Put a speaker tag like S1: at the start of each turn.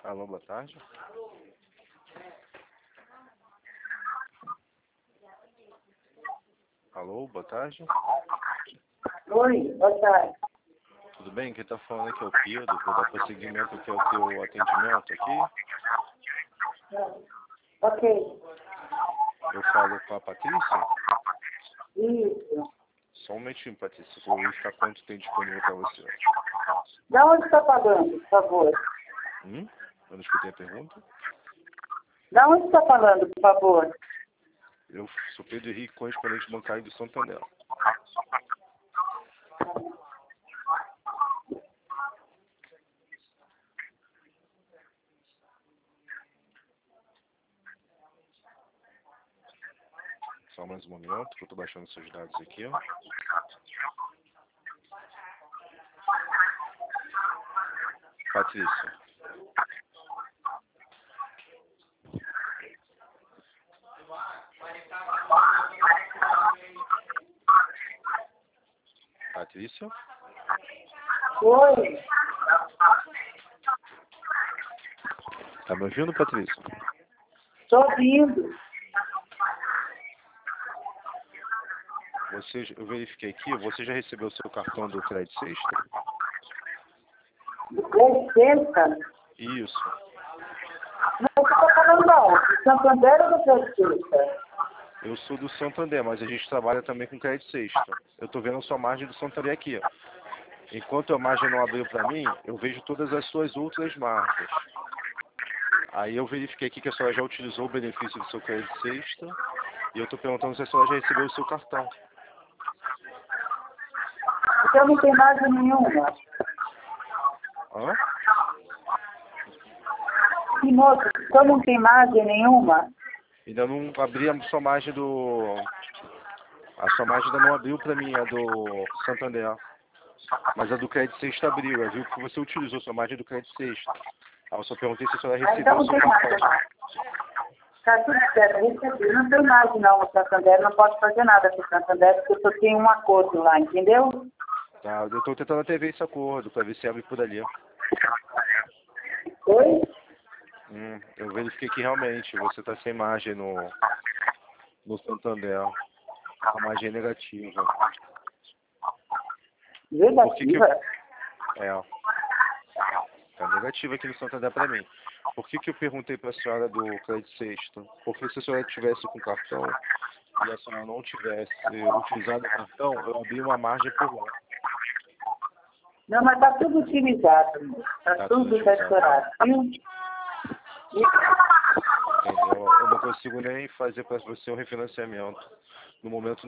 S1: Alô, boa tarde. Alô, boa tarde.
S2: Oi, boa tarde.
S1: Tudo bem? Quem está falando aqui é o Pedro. Vou dar prosseguimento aqui ao teu atendimento aqui.
S2: Ok.
S1: Eu falo com a Patrícia.
S2: Isso.
S1: Só um momentinho, Patrícia. Vou verificar quanto tem disponível para você.
S2: Da onde está pagando, por favor?
S1: Eu não escutei a pergunta.
S2: Da onde está falando, por favor?
S1: Eu sou Pedro Henrique, correspondente bancário do Santander. Só mais um momento, que eu estou baixando seus dados aqui. Ó. Patrícia. Patrícia?
S2: Oi.
S1: Tá me ouvindo, Patrícia?
S2: Estou ouvindo.
S1: Eu verifiquei aqui, você já recebeu o seu cartão do Crédito Sexta?
S2: Licença?
S1: Isso.
S2: Não, você está falando não. Do Santander ou do Prefeita?
S1: Eu sou do Santander, mas a gente trabalha também com Crédito Sexta. Eu estou vendo a sua margem do Santander aqui. Ó. Enquanto a margem não abriu para mim, eu vejo todas as suas outras margens. Aí eu verifiquei aqui que a senhora já utilizou o benefício do seu Crédito Sexta e eu estou perguntando se a senhora já recebeu o seu cartão.
S2: Então não tem margem nenhuma.
S1: Hã?
S2: Que moço, então não tem margem nenhuma?
S1: Ainda não abri a sua margem do... A sua margem ainda não abriu para mim, a do Santander. Mas a do Crédito Sexta abriu. Eu vi que você utilizou a sua margem do Crédito Sexta. Aí eu só perguntei se a senhora recebeu
S2: Então
S1: o
S2: não
S1: seu
S2: tem
S1: cartão.
S2: nada. Está tudo certo, recebi. Não tem margem não no Santander, não posso fazer nada com o Santander, porque eu só tenho um acordo lá, entendeu?
S1: Tá, eu estou tentando até ver esse acordo, para ver se abre por ali.
S2: Oi?
S1: Eu verifiquei que realmente você está sem margem no Santander. A margem é negativa.
S2: Negativa?
S1: Está negativa aqui no Santander para mim. Por que eu perguntei para a senhora do Crédito Sexta? Porque se a senhora tivesse com cartão e a senhora não tivesse utilizado o cartão, eu abri uma margem por lá.
S2: Não, mas está tudo utilizado. Está tudo restaurado, viu?
S1: Entendeu? Eu não consigo nem fazer para você um refinanciamento. No momento